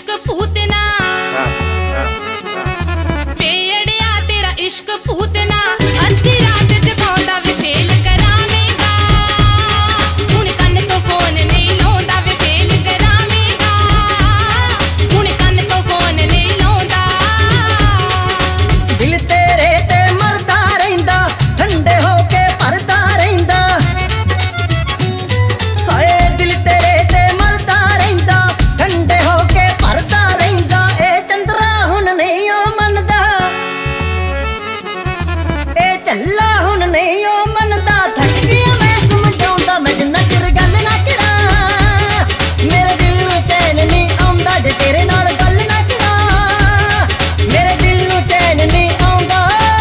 इश्क पूतना वेड़िया तेरा इश्क पूतना अद्धी रात जगाउंदा वे फेल करावेगा हुण कन्न तो फोन नहीं लाउंदा वे फेल करावेगा हुण कन्न तो फोन नहीं लाउंदा दिल तेरे ते मरदा रहिंदा ठंडे होके भरदा रहिंदा हाय दिल तेरे ते मरदा रहिंदा ठंडे होके भरदा रहिंदा ए चंद्रा हुण नहीं ओ मनदा ए झल्ला हुण नहीं ओ मनदा थक गया मैं समझाउंदा मैं जिन्ना चिर गल ना करा मेरे दिल नूं चैन नहीं आउंदा जे तेरे नाल गल ना करा मेरे दिल नूं चैन नहीं आउंदा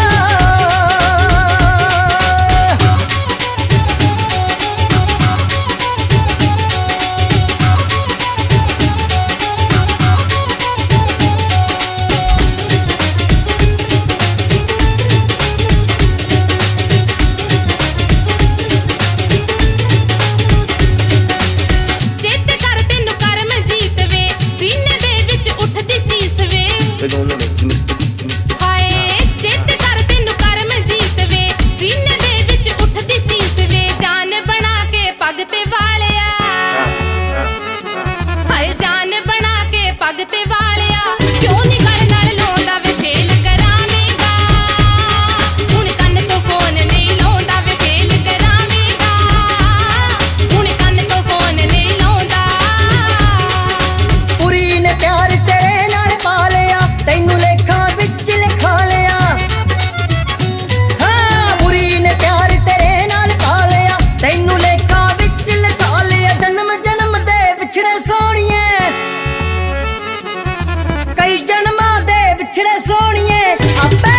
चेत कर तेनू करम जीत वे सीने दे विच उठदी चीस वे हाय चेत कर तेनू करम जीत वे सीने दे विच उठदी चीस वे जान बना के पग ते वालिया हाय जान बना के पग ते वालिया क्यों नी गल नाल लाउंदा वे फेल करावेगा हुण कन्न तो फोन नहीं लाउंदा वे फेल करावेगा हुण कन्न तो फोन नहीं लाउंदा पूरी ने प्यार तेरे नाल पा लिया तैनू लेखा विच लिखा लिया हाँ पूरी ने प्यार तेरे नाल पा लिया तैनू लेखा विच लिखा लिया जन्म जन्म दे विछड़े सोहणिए कई जन्मां दे विछड़े सोहणिए आपे